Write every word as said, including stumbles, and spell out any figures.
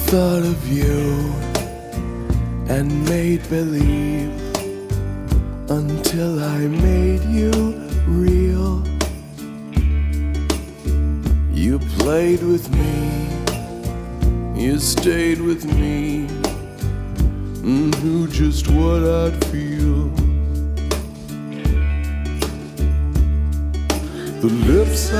thought of you and made believe until I made you real. You played with me, you stayed with me, and knew just what I'd feel. The lips